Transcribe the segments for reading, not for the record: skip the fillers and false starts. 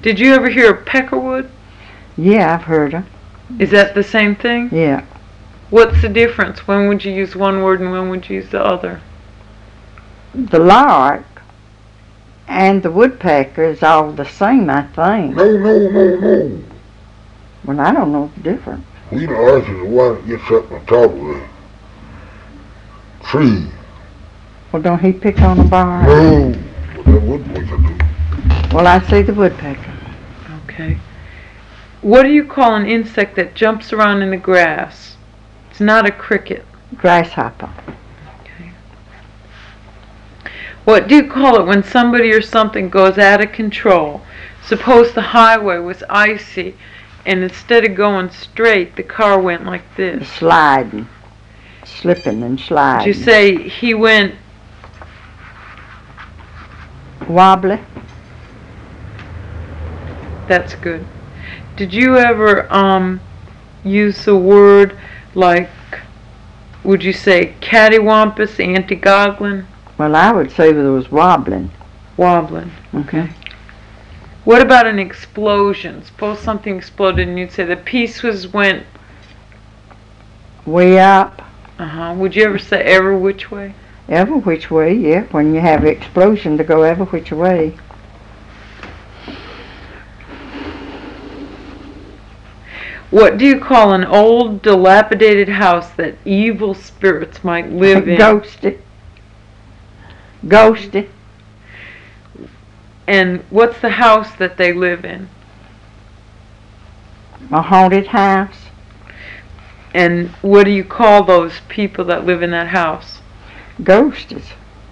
Did you ever hear of peckerwood? Yeah, I've heard her. Is that the same thing? Yeah. What's the difference? When would you use one word and when would you use the other? The lark and the woodpecker is all the same, I think. No. Well, I don't know the difference. We the arch is the one that gets up on top of the tree. Well, don't he pick on the bar? No, but that woodpecker do. Well, I say the woodpecker. Okay. What do you call an insect that jumps around in the grass? It's not a cricket. Grasshopper. Okay. What do you call it when somebody or something goes out of control? Suppose the highway was icy and instead of going straight, the car went like this. Sliding. Slipping and sliding. Did you say he went wobbly? That's good. Did you ever use the word like, would you say cattywampus, anti-goggling? Well, I would say there was wobbling. Wobbling. Okay. What about an explosion? Suppose something exploded and you'd say the piece went way up. Would you ever say every which way? Every which way, yeah. When you have an explosion to go every which way. What do you call an old, dilapidated house that evil spirits might live in? Ghosty. Ghosty. And what's the house that they live in? A haunted house. And what do you call those people that live in that house? Ghosties.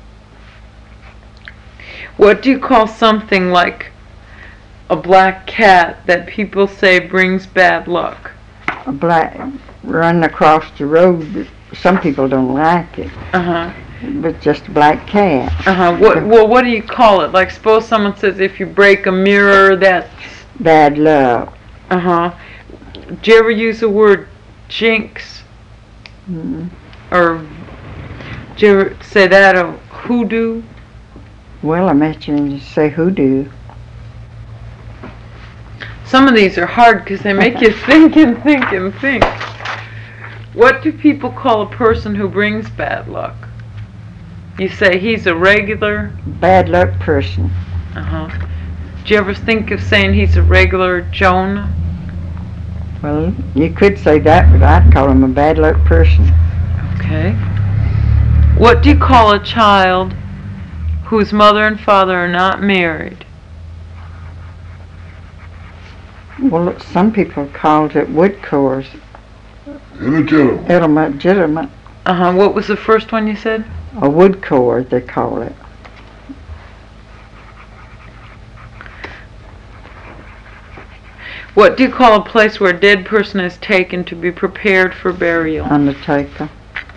What do you call something like a black cat that people say brings bad luck? A black running across the road. Some people don't like it. But just a black cat. What do you call it? Like suppose someone says if you break a mirror, that's bad luck. Do you ever use the word jinx? Or do you ever say that or hoodoo? Well, I mentioned you say hoodoo. Some of these are hard because they make you think and think and think. What do people call a person who brings bad luck? You say he's a regular bad luck person. Do you ever think of saying he's a regular Jonah? Well, you could say that, but I'd call him a bad luck person. Okay. What do you call a child whose mother and father are not married? Well, some people called it woodcores. Illegitimate. What was the first one you said? A woodcore, they call it. What do you call a place where a dead person is taken to be prepared for burial? Undertaker.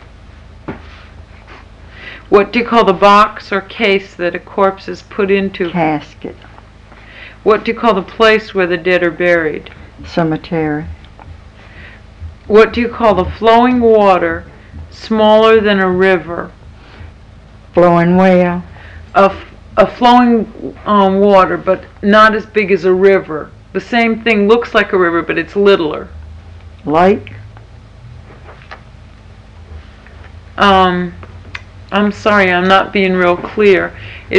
What do you call the box or case that a corpse is put into? Casket. What do you call the place where the dead are buried? Cemetery. What do you call the flowing water smaller than a river? Flowing well. A flowing water, but not as big as a river. The same thing looks like a river, but it's littler. Lake. I'm sorry, I'm not being real clear.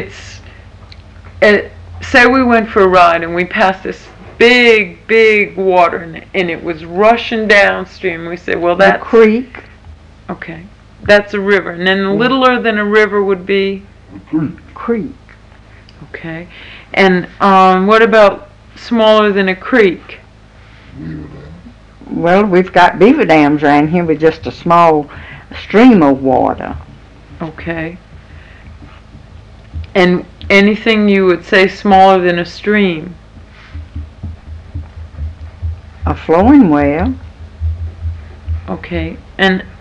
Say we went for a ride and we passed this big water and it was rushing downstream. We say, well, that's a creek. Okay, that's a river. And then littler than a river would be? Creek. Okay. And what about smaller than a creek? Well, we've got beaver dams around here with just a small stream of water. Okay. And anything you would say smaller than a stream? A flowing well. Okay. And